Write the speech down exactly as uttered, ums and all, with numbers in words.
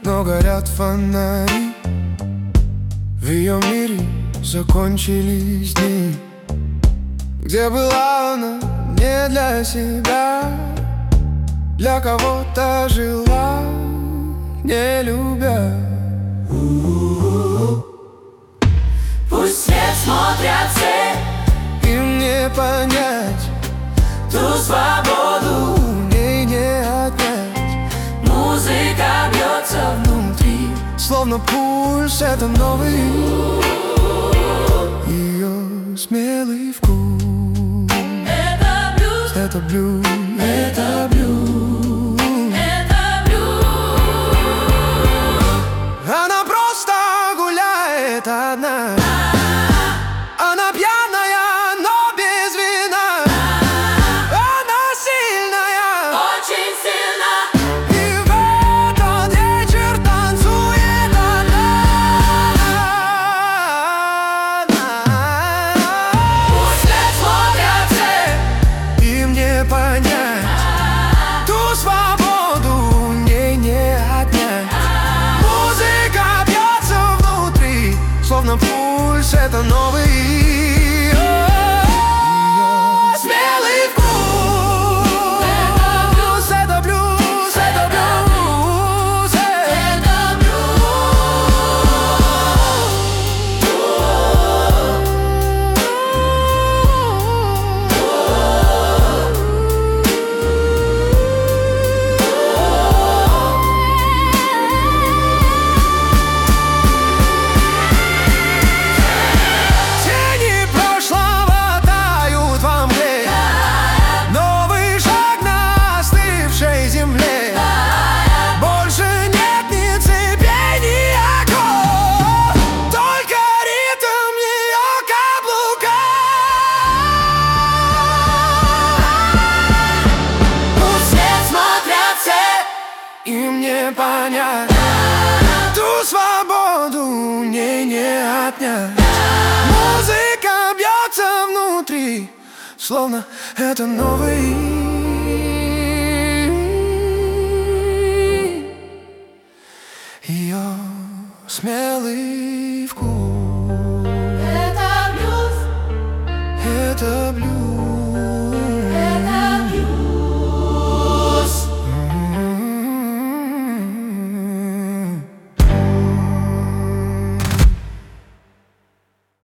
но горят фонари. В ее мире закончились дни, где была она не для себя, для кого-то жила, не любя. Пусть свет смотрят все, им не понять ту свободу у ней не отнять. Музыка бьется внутри, словно пульс, это новый ее смелый вкус. это блюз, Это блюз, это блюз, это блюз. Она просто гуляет одна. Она пьяная, но без вина. Она сильная, Очень сильно. и в этот вечер танцует одна. Пусть свет смотрят все, Им не понять ту свободу, ней не отнять. Музыка бьется внутри, словно пульс, это новый ее смелый вкус. Это блюз, это блюз, это блюз. Тени прошлого тают во мгле, новый шаг на остывшей земле. Больше нет ни цепей, ни оков, только ритм ее каблука. Пусть свет смотрят все, Им не понять ту свободу, ней не отнять. Музыка бьется внутри, словно это новый ее смелый вкус.